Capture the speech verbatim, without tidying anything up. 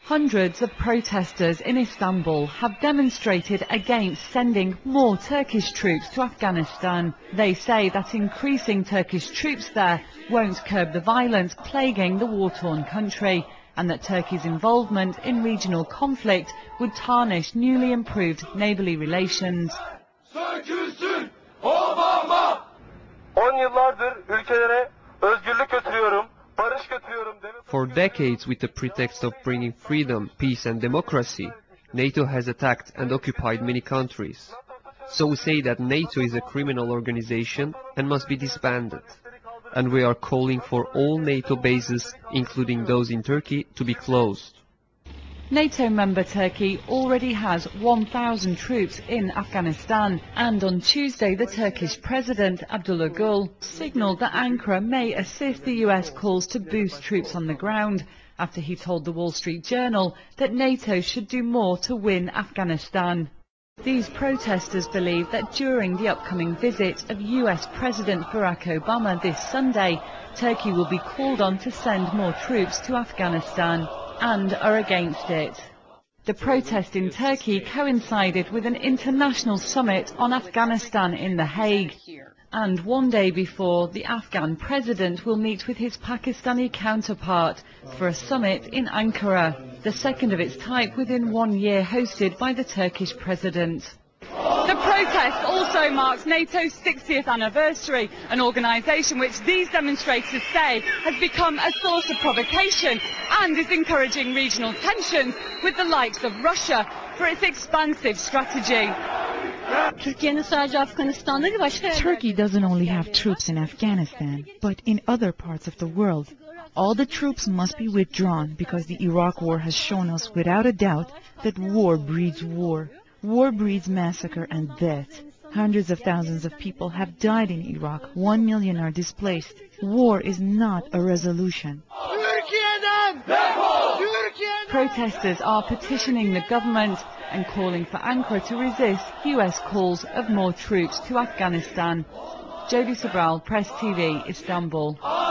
Hundreds of protesters in Istanbul have demonstrated against sending more Turkish troops to Afghanistan. They say that increasing Turkish troops there won't curb the violence plaguing the war-torn country, and that Turkey's involvement in regional conflict would tarnish newly improved neighbourly relations. Sökülsün Obama! on yıllardır ülkelere özgürlük götürüyorum. For decades, with the pretext of bringing freedom, peace and democracy, NATO has attacked and occupied many countries. So we say that NATO is a criminal organization and must be disbanded. And we are calling for all NATO bases, including those in Turkey, to be closed. NATO member Turkey already has one thousand troops in Afghanistan, and on Tuesday the Turkish President Abdullah Gül signalled that Ankara may assist the U S calls to boost troops on the ground, after he told the Wall Street Journal that NATO should do more to win Afghanistan. These protesters believe that during the upcoming visit of U S President Barack Obama this Sunday, Turkey will be called on to send more troops to Afghanistan, and are against it. The protest in Turkey coincided with an international summit on Afghanistan in The Hague. And one day before, the Afghan president will meet with his Pakistani counterpart for a summit in Ankara, the second of its type within one year, hosted by the Turkish president. The protest also marks NATO's sixtieth anniversary, an organisation which these demonstrators say has become a source of provocation and is encouraging regional tensions with the likes of Russia for its expansive strategy. Turkey doesn't only have troops in Afghanistan, but in other parts of the world. All the troops must be withdrawn because the Iraq war has shown us without a doubt that war breeds war. War breeds massacre and death. Hundreds of thousands of people have died in Iraq. One million are displaced. War is not a resolution. Protesters are petitioning the government and calling for Ankara to resist U S calls of more troops to Afghanistan. Jody Sobral, Press T V, Istanbul.